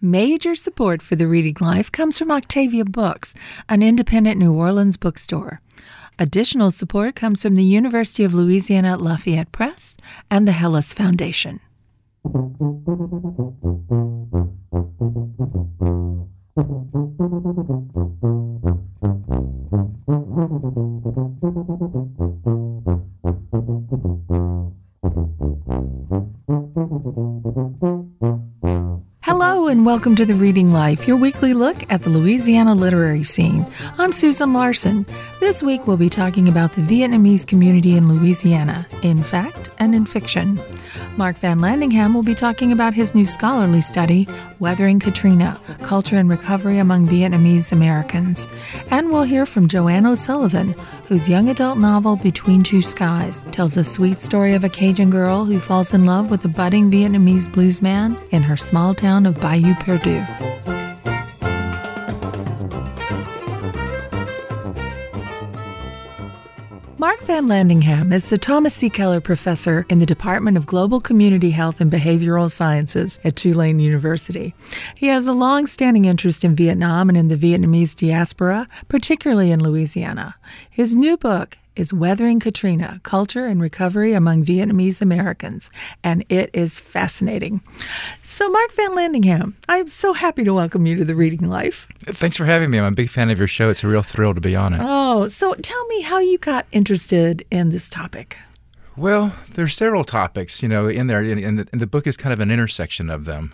Major support for the Reading Life comes from Octavia Books, an independent New Orleans bookstore. Additional support comes from the University of Louisiana at Lafayette Press and the Hellas Foundation. Hello and welcome to The Reading Life, your weekly look at the Louisiana literary scene. I'm Susan Larson. This week we'll be talking about the Vietnamese community in Louisiana, in fact and in fiction. Mark Van Landingham will be talking about his new scholarly study, Weathering Katrina, Culture and Recovery Among Vietnamese Americans. And we'll hear from Joanne O'Sullivan, whose young adult novel, Between Two Skies, tells a sweet story of a Cajun girl who falls in love with a budding Vietnamese bluesman in her small town of Bayou Perdue. Mark Van Landingham is the Thomas C. Keller Professor in the Department of Global Community Health and Behavioral Sciences at Tulane University. He has a long-standing interest in Vietnam and in the Vietnamese diaspora, particularly in Louisiana. His new book is Weathering Katrina, Culture and Recovery Among Vietnamese Americans, and it is fascinating. So, Mark Van Landingham, I'm so happy to welcome you to The Reading Life. Thanks for having me. I'm a big fan of your show. It's a real thrill to be on it. Oh, so tell me how you got interested in this topic. Well, there's several topics, in there, and the book is kind of an intersection of them.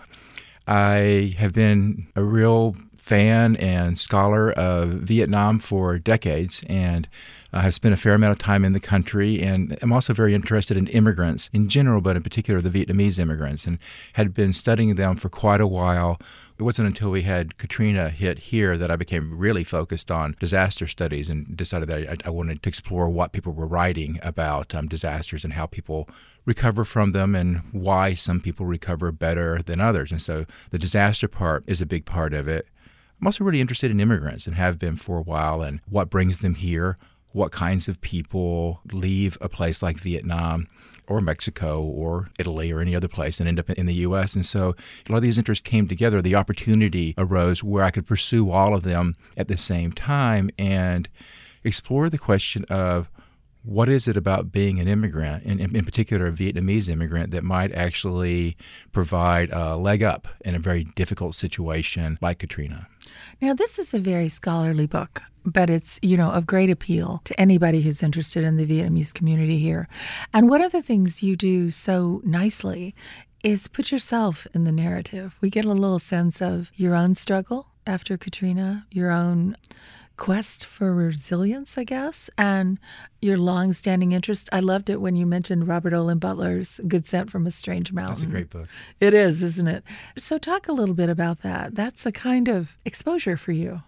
I have been a real fan and scholar of Vietnam for decades, and I have spent a fair amount of time in the country, and I'm also very interested in immigrants in general, but in particular the Vietnamese immigrants, and had been studying them for quite a while. It wasn't until we had Katrina hit here that I became really focused on disaster studies and decided that I wanted to explore what people were writing about disasters and how people recover from them and why some people recover better than others. And so the disaster part is a big part of it. I'm also really interested in immigrants and have been for a while, and what brings them here, what kinds of people leave a place like Vietnam or Mexico or Italy or any other place and end up in the U.S. And so a lot of these interests came together. The opportunity arose where I could pursue all of them at the same time and explore the question of what is it about being an immigrant, and in particular a Vietnamese immigrant, that might actually provide a leg up in a very difficult situation like Katrina. Now, this is a very scholarly book, but it's, of great appeal to anybody who's interested in the Vietnamese community here. And one of the things you do so nicely is put yourself in the narrative. We get a little sense of your own struggle after Katrina, your own quest for resilience, I guess, and your long-standing interest. I loved it when you mentioned Robert Olin Butler's Good Scent from a Strange Mountain. That's a great book. It is, isn't it? So talk a little bit about that. That's a kind of exposure for you.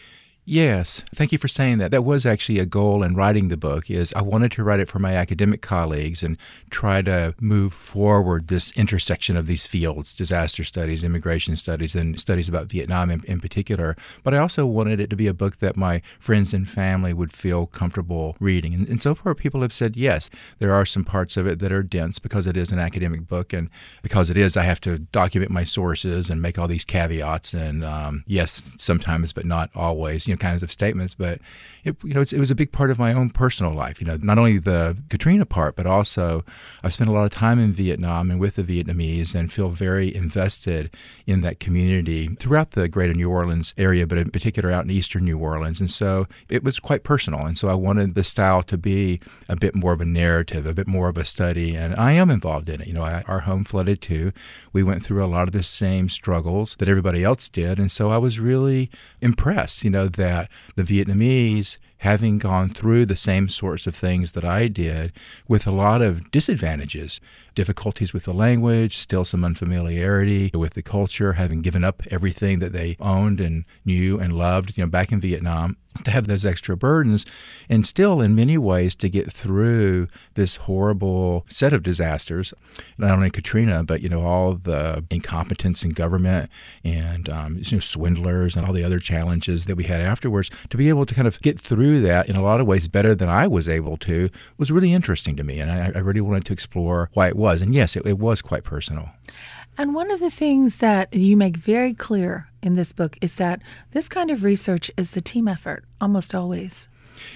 Yes. Thank you for saying that. That was actually a goal in writing the book, is I wanted to write it for my academic colleagues and try to move forward this intersection of these fields, disaster studies, immigration studies, and studies about Vietnam in particular. But I also wanted it to be a book that my friends and family would feel comfortable reading. And so far, people have said, yes, there are some parts of it that are dense because it is an academic book. And because it is, I have to document my sources and make all these caveats. And yes, sometimes, but not always, kinds of statements, but it was a big part of my own personal life. Not only the Katrina part, but also I've spent a lot of time in Vietnam and with the Vietnamese, and feel very invested in that community throughout the greater New Orleans area, but in particular out in eastern New Orleans. And so it was quite personal. And so I wanted the style to be a bit more of a narrative, a bit more of a study, and I am involved in it. Our home flooded too. We went through a lot of the same struggles that everybody else did, and so I was really impressed, that the Vietnamese, having gone through the same sorts of things that I did, with a lot of disadvantages, difficulties with the language, still some unfamiliarity with the culture, having given up everything that they owned and knew and loved, back in Vietnam, to have those extra burdens, and still in many ways to get through this horrible set of disasters, not only Katrina, but all the incompetence in government and swindlers and all the other challenges that we had afterwards. To be able to kind of get through that in a lot of ways better than I was able to was really interesting to me, and I really wanted to explore why it was. And yes, it was quite personal. And one of the things that you make very clear in this book is that this kind of research is a team effort, almost always.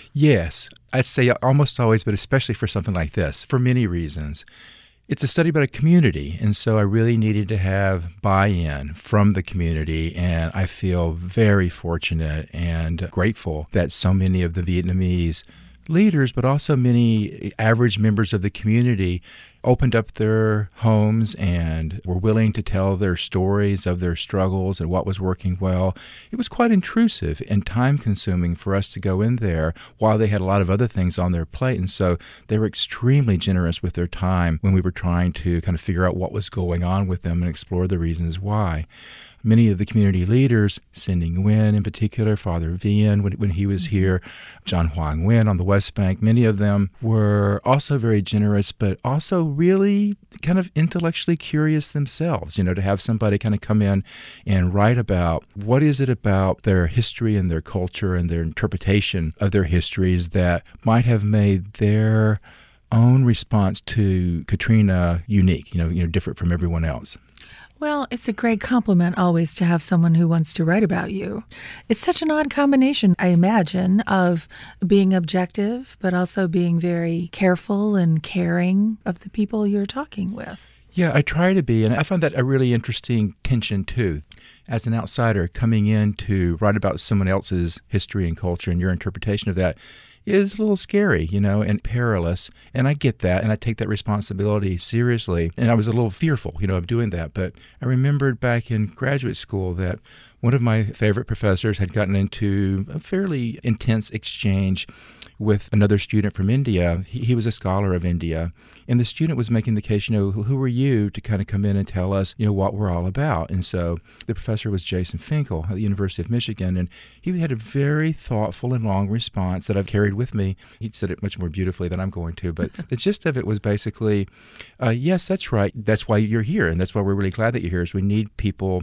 Yes, I'd say almost always, but especially for something like this, for many reasons. It's a study about a community, and so I really needed to have buy-in from the community, and I feel very fortunate and grateful that so many of the Vietnamese leaders, but also many average members of the community, opened up their homes and were willing to tell their stories of their struggles and what was working well. It was quite intrusive and time-consuming for us to go in there while they had a lot of other things on their plate. And so they were extremely generous with their time when we were trying to kind of figure out what was going on with them and explore the reasons why. Many of the community leaders, Sin Nguyen in particular, Father Vien when he was here, John Hoang Nguyen on the West Bank, many of them were also very generous, but also really kind of intellectually curious themselves, to have somebody kind of come in and write about what is it about their history and their culture and their interpretation of their histories that might have made their own response to Katrina unique, different from everyone else. Well, it's a great compliment always to have someone who wants to write about you. It's such an odd combination, I imagine, of being objective, but also being very careful and caring of the people you're talking with. Yeah, I try to be, and I found that a really interesting tension, too. As an outsider coming in to write about someone else's history and culture and your interpretation of that is a little scary, and perilous. And I get that, and I take that responsibility seriously. And I was a little fearful, of doing that. But I remembered back in graduate school that one of my favorite professors had gotten into a fairly intense exchange with another student from India. He was a scholar of India. And the student was making the case, who are you to kind of come in and tell us, what we're all about? And so the professor was Jason Finkel at the University of Michigan. And he had a very thoughtful and long response that I've carried with me. He said it much more beautifully than I'm going to. But the gist of it was basically, yes, that's right. That's why you're here. And that's why we're really glad that you're here, is we need people,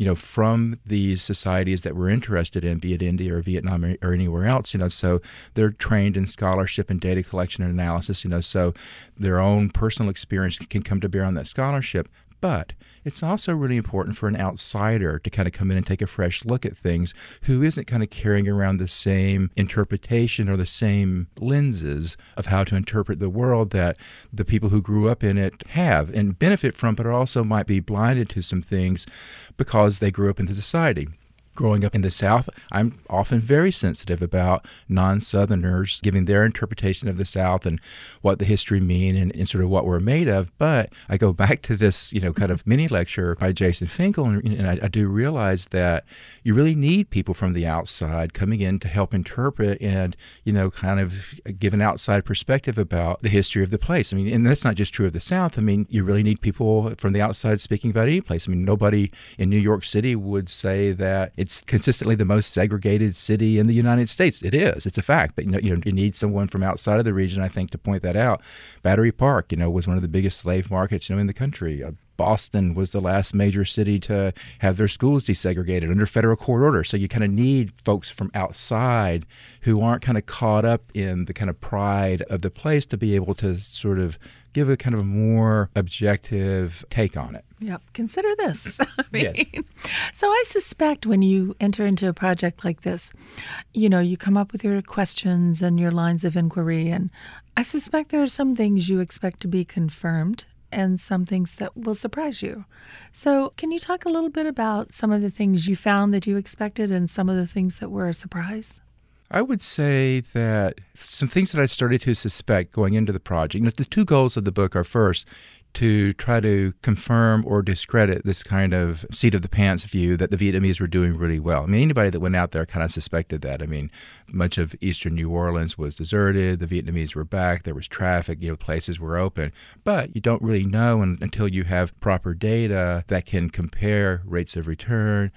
from these societies that we're interested in, be it India or Vietnam or anywhere else, so they're trained in scholarship and data collection and analysis, so their own personal experience can come to bear on that scholarship. But it's also really important for an outsider to kind of come in and take a fresh look at things who isn't kind of carrying around the same interpretation or the same lenses of how to interpret the world that the people who grew up in it have and benefit from, but also might be blinded to some things because they grew up in the society. Growing up in the South, I'm often very sensitive about non-Southerners giving their interpretation of the South and what the history mean and sort of what we're made of. But I go back to this, kind of mini lecture by Jason Finkel, and I do realize that you really need people from the outside coming in to help interpret and, kind of give an outside perspective about the history of the place. And that's not just true of the South. You really need people from the outside speaking about any place. Nobody in New York City would say that it's consistently the most segregated city in the United States. It is. It's a fact. But you need someone from outside of the region, I think, to point that out. Battery Park, was one of the biggest slave markets, in the country. Boston was the last major city to have their schools desegregated under federal court order. So you kind of need folks from outside who aren't kind of caught up in the kind of pride of the place to be able to sort of give a kind of more objective take on it. Yep. Consider this. Yes. So I suspect when you enter into a project like this, you come up with your questions and your lines of inquiry, and I suspect there are some things you expect to be confirmed and some things that will surprise you. So can you talk a little bit about some of the things you found that you expected and some of the things that were a surprise? I would say that some things that I started to suspect going into the project, the two goals of the book are, first, to try to confirm or discredit this kind of seat-of-the-pants view that the Vietnamese were doing really well. Anybody that went out there kind of suspected that. Much of eastern New Orleans was deserted. The Vietnamese were back. There was traffic. Places were open. But you don't really know until you have proper data that can compare rates of return,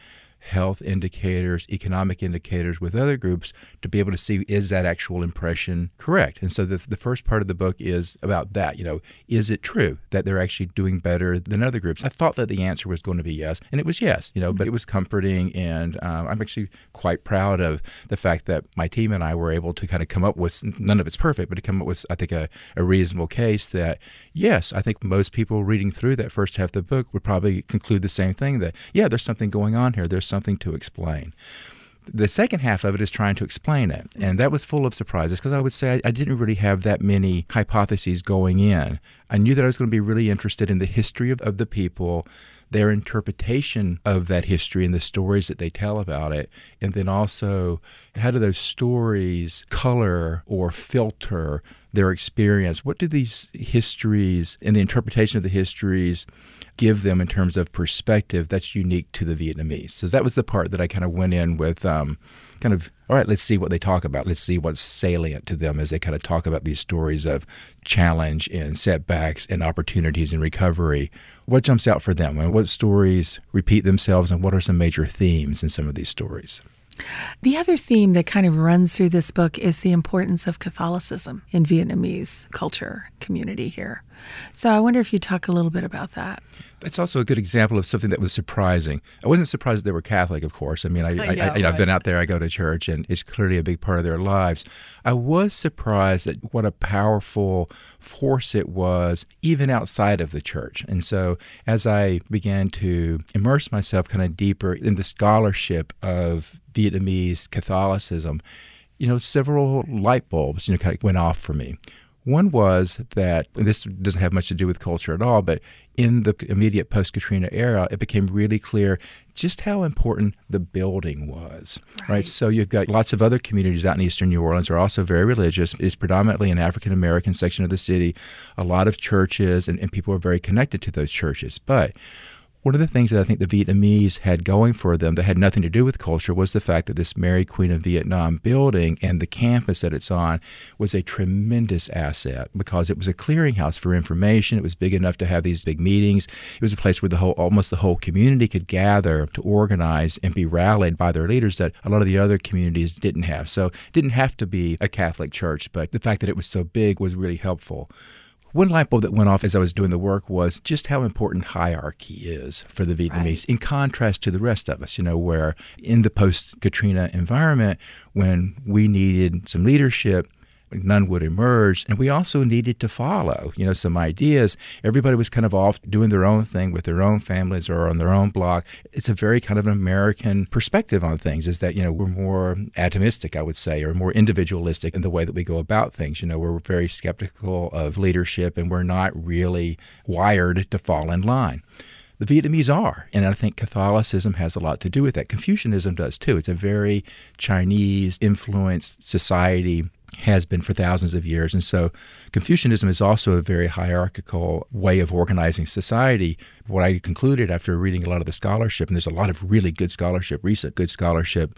health indicators, economic indicators with other groups to be able to see, is that actual impression correct? And so the first part of the book is about that. Is it true that they're actually doing better than other groups? I thought that the answer was going to be yes, and it was yes, but it was comforting, and I'm actually quite proud of the fact that my team and I were able to kind of come up with, none of it's perfect, but to come up with, I think, a reasonable case that, yes, I think most people reading through that first half of the book would probably conclude the same thing, that, yeah, there's something going on here. There's something to explain. The second half of it is trying to explain it, and that was full of surprises because I would say I didn't really have that many hypotheses going in. I knew that I was going to be really interested in the history of the people, their interpretation of that history and the stories that they tell about it, and then also how do those stories color or filter their experience? What do these histories and the interpretation of the histories give them in terms of perspective that's unique to the Vietnamese? So that was the part that I kind of went in with all right, let's see what they talk about. Let's see what's salient to them as they kind of talk about these stories of challenge and setbacks and opportunities and recovery. What jumps out for them, and what stories repeat themselves, and what are some major themes in some of these stories? The other theme that kind of runs through this book is the importance of Catholicism in Vietnamese culture community here. So I wonder if you talk a little bit about that. That's also a good example of something that was surprising. I wasn't surprised that they were Catholic, of course. I mean, I've been out there, I go to church, and it's clearly a big part of their lives. I was surprised at what a powerful force it was, even outside of the church. And so as I began to immerse myself kind of deeper in the scholarship of Vietnamese Catholicism, several light bulbs, kind of went off for me. One was that, and this doesn't have much to do with culture at all, but in the immediate post-Katrina era, it became really clear just how important the building was, right? So you've got lots of other communities out in eastern New Orleans are also very religious. It's predominantly an African-American section of the city, a lot of churches, and people are very connected to those churches. But one of the things that I think the Vietnamese had going for them that had nothing to do with culture was the fact that this Mary Queen of Vietnam building and the campus that it's on was a tremendous asset because it was a clearinghouse for information. It was big enough to have these big meetings. It was a place where almost the whole community could gather to organize and be rallied by their leaders that a lot of the other communities didn't have. So it didn't have to be a Catholic church, but the fact that it was so big was really helpful. One light bulb that went off as I was doing the work was just how important hierarchy is for the Vietnamese, in contrast to the rest of us, where in the post-Katrina environment, when we needed some leadership, none would emerge, and we also needed to follow, some ideas. Everybody was kind of off doing their own thing with their own families or on their own block. It's a very kind of an American perspective on things, is that, we're more atomistic, I would say, or more individualistic in the way that we go about things. We're very skeptical of leadership, and we're not really wired to fall in line. The Vietnamese are, and I think Catholicism has a lot to do with that. Confucianism does too. It's a very Chinese-influenced society, has been for thousands of years. And so Confucianism is also a very hierarchical way of organizing society. What I concluded after reading a lot of the scholarship, and there's a lot of really good scholarship, recent good scholarship,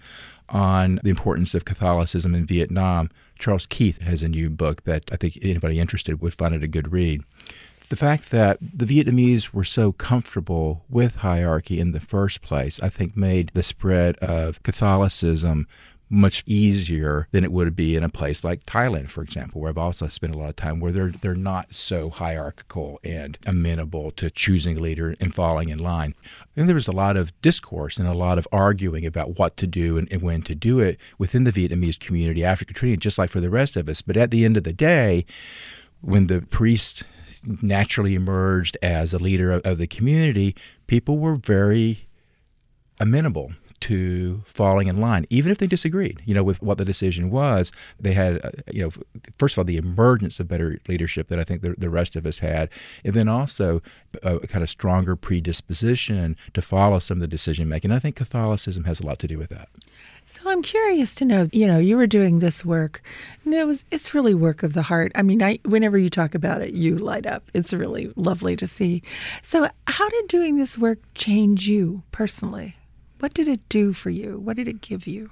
on the importance of Catholicism in Vietnam. Charles Keith has a new book that I think anybody interested would find it a good read. The fact that the Vietnamese were so comfortable with hierarchy in the first place, I think made the spread of Catholicism much easier than it would be in a place like Thailand, for example, where I've also spent a lot of time, where they're not so hierarchical and amenable to choosing a leader and falling in line. And there was a lot of discourse and a lot of arguing about what to do and when to do it within the Vietnamese community after Katrina, just like for the rest of us. But at the end of the day, when the priest naturally emerged as a leader of the community, people were very amenable to falling in line, even if they disagreed, with what the decision was. They had, first of all, the emergence of better leadership that I think the rest of us had, and then also a kind of stronger predisposition to follow some of the decision making. I think Catholicism has a lot to do with that. So I'm curious to know, you were doing this work, and it's really work of the heart. I mean, whenever you talk about it, you light up. It's really lovely to see. So how did doing this work change you personally? What did it do for you? What did it give you?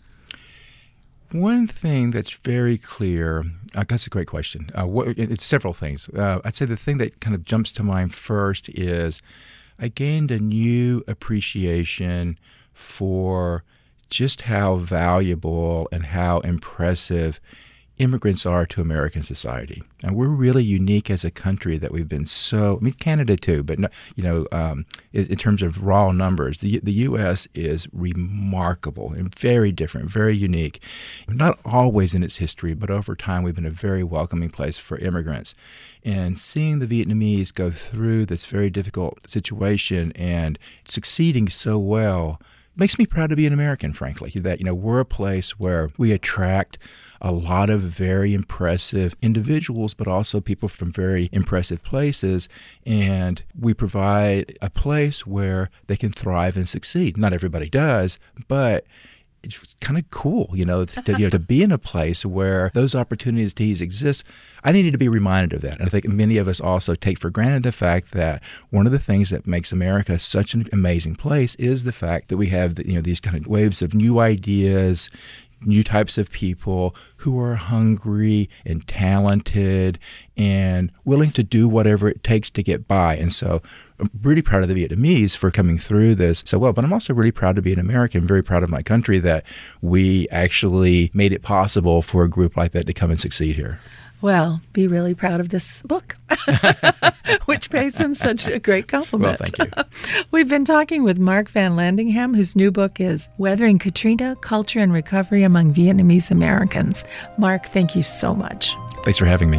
One thing that's very clear, that's a great question. It's several things. I'd say the thing that kind of jumps to mind first is I gained a new appreciation for just how valuable and how impressive immigrants are to American society. And we're really unique as a country that we've been Canada too, but in terms of raw numbers, the U.S. is remarkable and very different, very unique. Not always in its history, but over time we've been a very welcoming place for immigrants. And seeing the Vietnamese go through this very difficult situation and succeeding so well makes me proud to be an American, frankly, that, we're a place where we attract a lot of very impressive individuals, but also people from very impressive places. And we provide a place where they can thrive and succeed. Not everybody does, but it's kind of cool, to be in a place where those opportunities exist. I needed to be reminded of that. And I think many of us also take for granted the fact that one of the things that makes America such an amazing place is the fact that we have, these kind of waves of new ideas, new types of people who are hungry and talented and willing to do whatever it takes to get by. And so I'm really proud of the Vietnamese for coming through this so well, but I'm also really proud to be an American, very proud of my country that we actually made it possible for a group like that to come and succeed here. Well, be really proud of this book, which pays him such a great compliment. Well, thank you. We've been talking with Mark Van Landingham, whose new book is Weathering Katrina, Culture and Recovery Among Vietnamese Americans. Mark, thank you so much. Thanks for having me.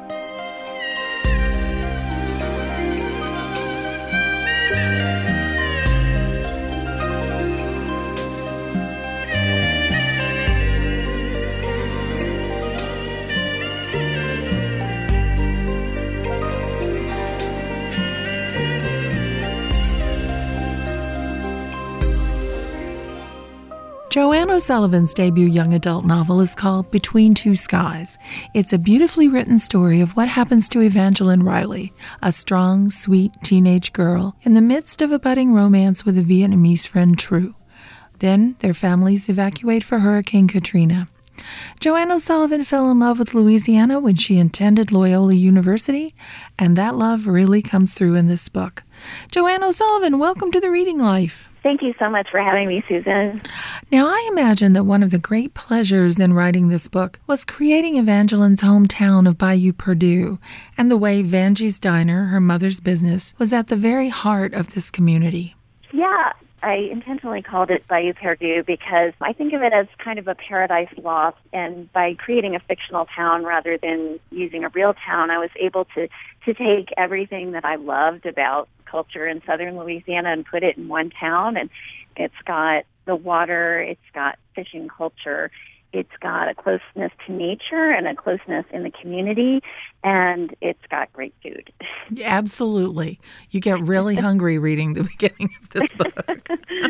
Joanne O'Sullivan's debut young adult novel is called Between Two Skies. It's a beautifully written story of what happens to Evangeline Riley, a strong, sweet teenage girl, in the midst of a budding romance with a Vietnamese friend, True. Then their families evacuate for Hurricane Katrina. Joanne O'Sullivan fell in love with Louisiana when she attended Loyola University, and that love really comes through in this book. Joanne O'Sullivan, welcome to The Reading Life. Thank you so much for having me, Susan. Now, I imagine that one of the great pleasures in writing this book was creating Evangeline's hometown of Bayou Perdue, and the way Vangie's Diner, her mother's business, was at the very heart of this community. Yeah, I intentionally called it Bayou Perdue because I think of it as kind of a paradise lost, and by creating a fictional town rather than using a real town, I was able to take everything that I loved about culture in southern Louisiana and put it in one town. And it's got the water, it's got fishing culture, it's got a closeness to nature and a closeness in the community, and it's got great food. Absolutely. You get really hungry reading the beginning of this book.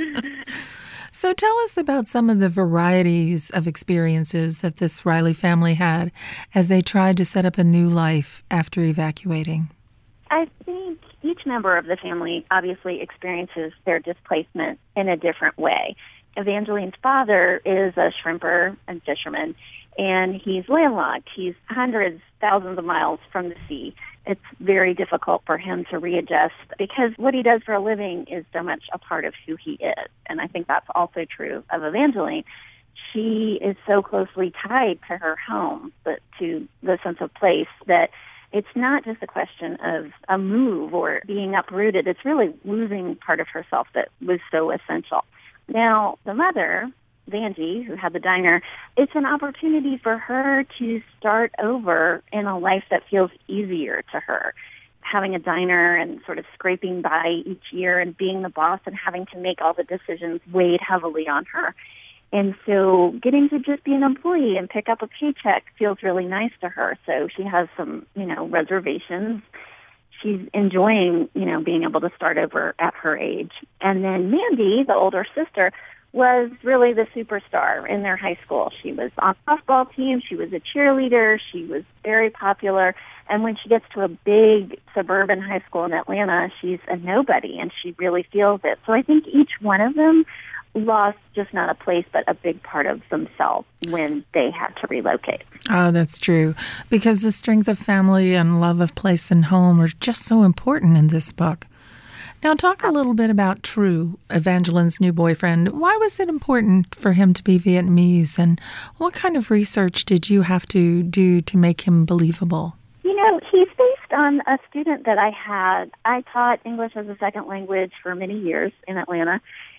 So tell us about some of the varieties of experiences that this Riley family had as they tried to set up a new life after evacuating. I think each member of the family obviously experiences their displacement in a different way. Evangeline's father is a shrimper and fisherman, and he's landlocked. He's hundreds, thousands of miles from the sea. It's very difficult for him to readjust because what he does for a living is so much a part of who he is. And I think that's also true of Evangeline. She is so closely tied to her home, but to the sense of place, that it's not just a question of a move or being uprooted. It's really losing part of herself that was so essential. Now, the mother, Vangie, who had the diner, it's an opportunity for her to start over in a life that feels easier to her. Having a diner and sort of scraping by each year and being the boss and having to make all the decisions weighed heavily on her. And so getting to just be an employee and pick up a paycheck feels really nice to her. So she has some, reservations. She's enjoying, being able to start over at her age. And then Mandy, the older sister, was really the superstar in their high school. She was on the softball team. She was a cheerleader. She was very popular. And when she gets to a big suburban high school in Atlanta, she's a nobody, and she really feels it. So I think each one of them lost just not a place, but a big part of themselves when they had to relocate. Oh, that's true. Because the strength of family and love of place and home are just so important in this book. Now, talk a little bit about True, Evangeline's new boyfriend. Why was it important for him to be Vietnamese, and what kind of research did you have to do to make him believable? He's based on a student that I had. I taught English as a second language for many years in Atlanta,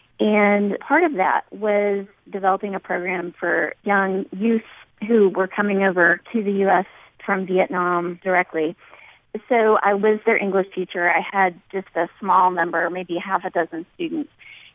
and part of that was developing a program for young youth who were coming over to the U.S. from Vietnam directly. So I was their English teacher. I had just a small number, maybe half a dozen students.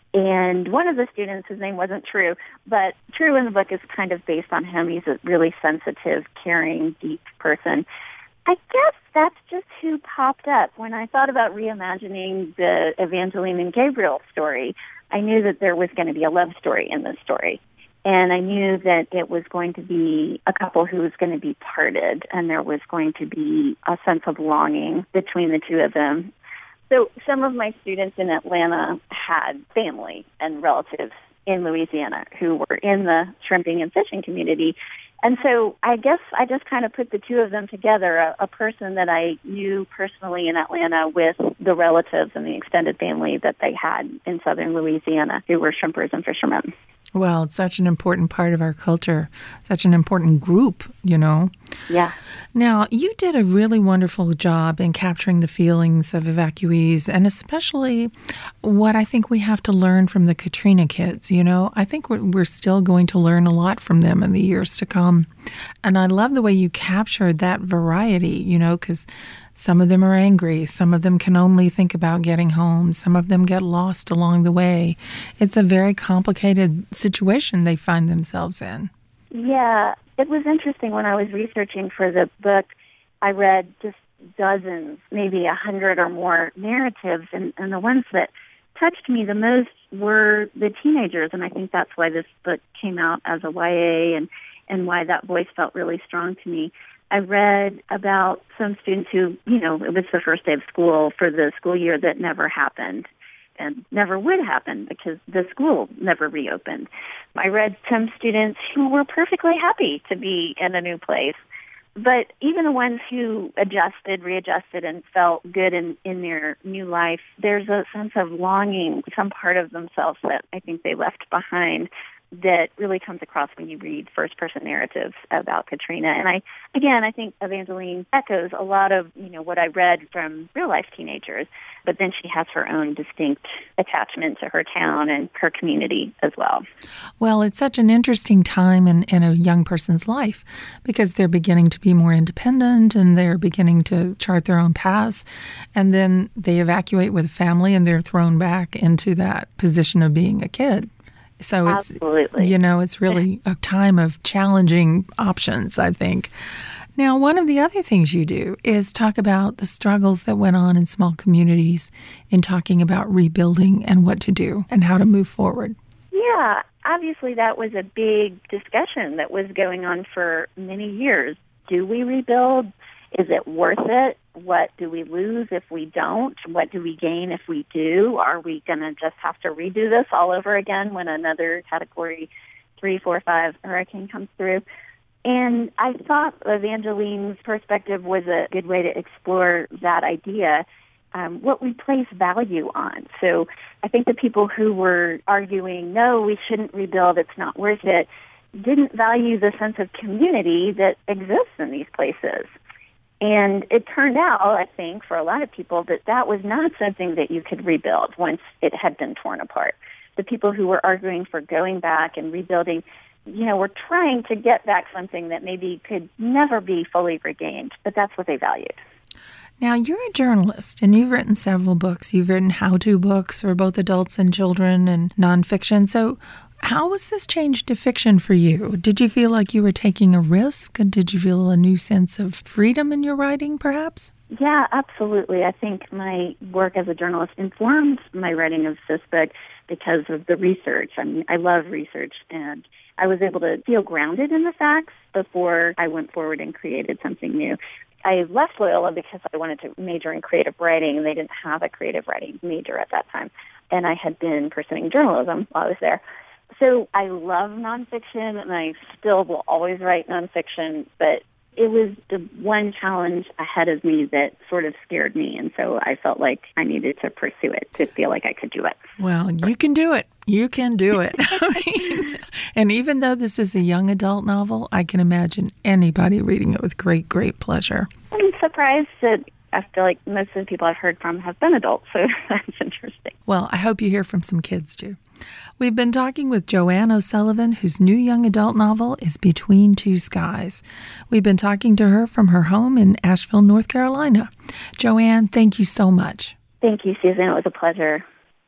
And one of the students, his name wasn't True, but True in the book is kind of based on him. He's a really sensitive, caring, deep person. I guess that's just who popped up. When I thought about reimagining the Evangeline and Gabriel story, I knew that there was going to be a love story in this story. And I knew that it was going to be a couple who was going to be parted, and there was going to be a sense of longing between the two of them. So some of my students in Atlanta had family and relatives in Louisiana who were in the shrimping and fishing community. And so I guess I just kind of put the two of them together, a person that I knew personally in Atlanta with the relatives and the extended family that they had in southern Louisiana who were shrimpers and fishermen. Well, it's such an important part of our culture, such an important group, Yeah. Now, you did a really wonderful job in capturing the feelings of evacuees, and especially what I think we have to learn from the Katrina kids. I think we're still going to learn a lot from them in the years to come. And I love the way you captured that variety, because some of them are angry. Some of them can only think about getting home. Some of them get lost along the way. It's a very complicated situation they find themselves in. Yeah, it was interesting when I was researching for the book. I read just dozens, maybe 100 or more narratives, and the ones that touched me the most were the teenagers, and I think that's why this book came out as a YA and why that voice felt really strong to me. I read about some students who, it was the first day of school for the school year that never happened and never would happen because the school never reopened. I read some students who were perfectly happy to be in a new place. But even the ones who readjusted, and felt good in their new life, there's a sense of longing, some part of themselves that I think they left behind that really comes across when you read first-person narratives about Katrina. And I think Evangeline echoes a lot of, what I read from real-life teenagers, but then she has her own distinct attachment to her town and her community as well. Well, it's such an interesting time in a young person's life because they're beginning to be more independent and they're beginning to chart their own paths, and then they evacuate with a family and they're thrown back into that position of being a kid. So it's, absolutely, it's really a time of challenging options, I think. Now, one of the other things you do is talk about the struggles that went on in small communities in talking about rebuilding and what to do and how to move forward. Yeah, obviously that was a big discussion that was going on for many years. Do we rebuild? Is it worth it? What do we lose if we don't? What do we gain if we do? Are we going to just have to redo this all over again when another Category 3, 4, 5 hurricane comes through? And I thought Evangeline's perspective was a good way to explore that idea, what we place value on. So I think the people who were arguing, no, we shouldn't rebuild, it's not worth it, didn't value the sense of community that exists in these places. And it turned out, I think, for a lot of people, that was not something that you could rebuild once it had been torn apart. The people who were arguing for going back and rebuilding, were trying to get back something that maybe could never be fully regained, but that's what they valued. Now, you're a journalist, and you've written several books. You've written how-to books for both adults and children and nonfiction. So how was this change to fiction for you? Did you feel like you were taking a risk? Did you feel a new sense of freedom in your writing, perhaps? Yeah, absolutely. I think my work as a journalist informed my writing of this book because of the research. I mean, I love research, and I was able to feel grounded in the facts before I went forward and created something new. I left Loyola because I wanted to major in creative writing, and they didn't have a creative writing major at that time. And I had been pursuing journalism while I was there. So I love nonfiction, and I still will always write nonfiction, but it was the one challenge ahead of me that sort of scared me. And so I felt like I needed to pursue it to feel like I could do it. Well, you can do it. You can do it. And even though this is a young adult novel, I can imagine anybody reading it with great, great pleasure. I'm surprised that I feel like most of the people I've heard from have been adults, so that's interesting. Well, I hope you hear from some kids, too. We've been talking with Joanne O'Sullivan, whose new young adult novel is Between Two Skies. We've been talking to her from her home in Asheville, North Carolina. Joanne, thank you so much. Thank you, Susan. It was a pleasure.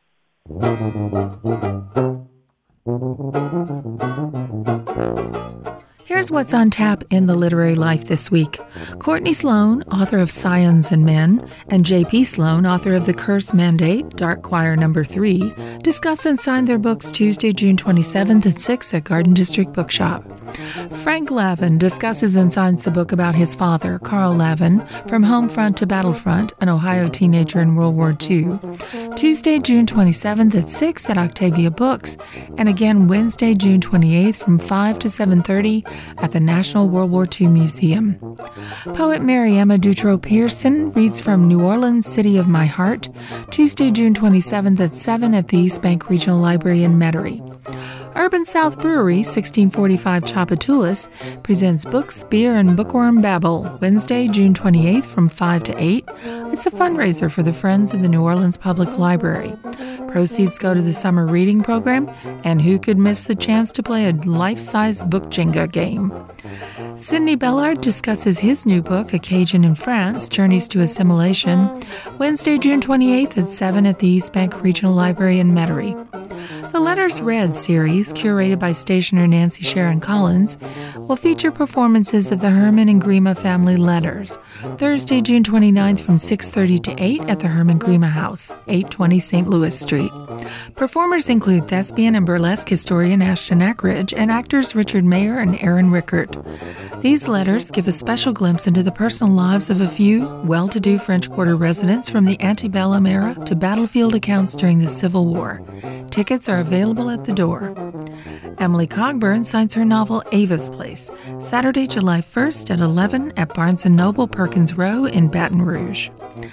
Here's what's on tap in the literary life this week. Courtney Sloan, author of Scions and Men, and J.P. Sloan, author of The Curse Mandate, Dark Choir No. 3, discuss and sign their books Tuesday, June 27th at 6 at Garden District Bookshop. Frank Lavin discusses and signs the book about his father, Carl Lavin, From Homefront to Battlefront, an Ohio teenager in World War II, Tuesday, June 27th at 6 at Octavia Books, and again Wednesday, June 28th from 5 to 7:30 at the National World War II Museum. Poet Mary Emma Dutro Pearson reads from New Orleans, City of My Heart, Tuesday, June 27th at 7 at the East Bank Regional Library in Metairie. Urban South Brewery, 1645 Tchoupitoulas, presents Books, Beer, and Bookworm Babble, Wednesday, June 28th from 5 to 8. It's a fundraiser for the Friends of the New Orleans Public Library. Proceeds go to the summer reading program, and who could miss the chance to play a life-size book Jenga game? Sidney Bellard discusses his new book, A Cajun in France, Journeys to Assimilation, Wednesday, June 28th at 7 at the East Bank Regional Library in Metairie. The Letters Read series, curated by stationer Nancy Sharon Collins, will feature performances of the Herman and Grima family letters, Thursday, June 29th from 6:30 to 8 at the Herman Grima House, 820 St. Louis Street. Performers include thespian and burlesque historian Ashton Ackridge and actors Richard Mayer and Aaron Rickert. These letters give a special glimpse into the personal lives of a few well-to-do French Quarter residents from the antebellum era to battlefield accounts during the Civil War. Tickets are available at the door. Emily Cogburn signs her novel Ava's Place, Saturday, July 1st at 11 at Barnes & Noble Perkins Row in Baton Rouge.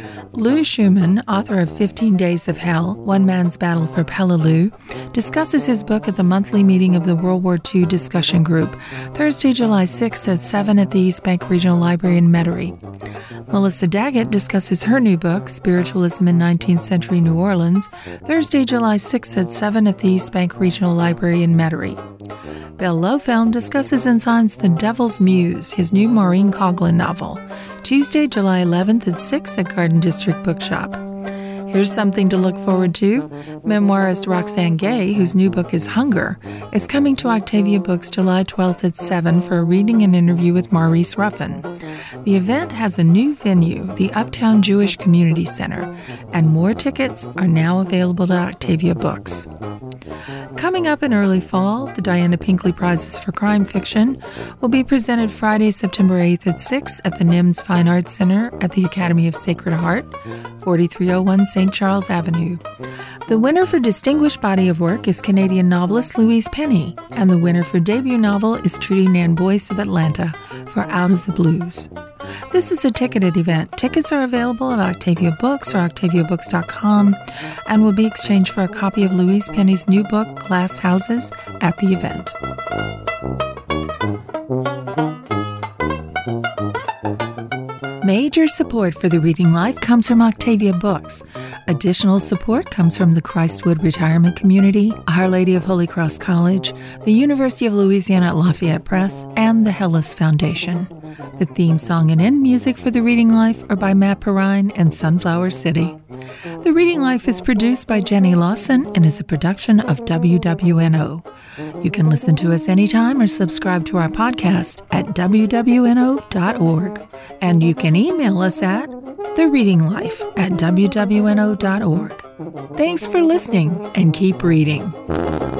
Lou Schumann, author of 15 Days of Hell, One Man's Battle for Peleliu, discusses his book at the monthly meeting of the World War II discussion group, Thursday, July 6th at 7 at the East Bank Regional Library in Metairie. Melissa Daggett discusses her new book, Spiritualism in 19th Century New Orleans, Thursday, July 6th at 7 at the East Bank Regional Library in Metairie. Bill Lofelm discusses and signs The Devil's Muse, his new Maureen Coughlin novel, Tuesday, July 11th at 6 at Garden District Bookshop. Here's something to look forward to. Memoirist Roxane Gay, whose new book is Hunger, is coming to Octavia Books July 12th at 7 for a reading and interview with Maurice Ruffin. The event has a new venue, the Uptown Jewish Community Center, and more tickets are now available at Octavia Books. Coming up in early fall, the Diana Pinkley Prizes for Crime Fiction will be presented Friday, September 8th at 6 at the NIMS Fine Arts Center at the Academy of Sacred Heart, 4301 St. Charles Avenue. The winner for Distinguished Body of Work is Canadian novelist Louise Penny, and the winner for debut novel is Trudy Nan Boyce of Atlanta for Out of the Blues. This is a ticketed event. Tickets are available at Octavia Books or octaviabooks.com and will be exchanged for a copy of Louise Penny's new book, Glass Houses, at the event. Major support for the Reading Life comes from Octavia Books. Additional support comes from the Christwood Retirement Community, Our Lady of Holy Cross College, the University of Louisiana at Lafayette Press, and the Hellas Foundation. The theme song and end music for The Reading Life are by Matt Perrine and Sunflower City. The Reading Life is produced by Jenny Lawson and is a production of WWNO. You can listen to us anytime or subscribe to our podcast at wwno.org. And you can email us at thereadinglife@wwno.org. Thanks for listening and keep reading.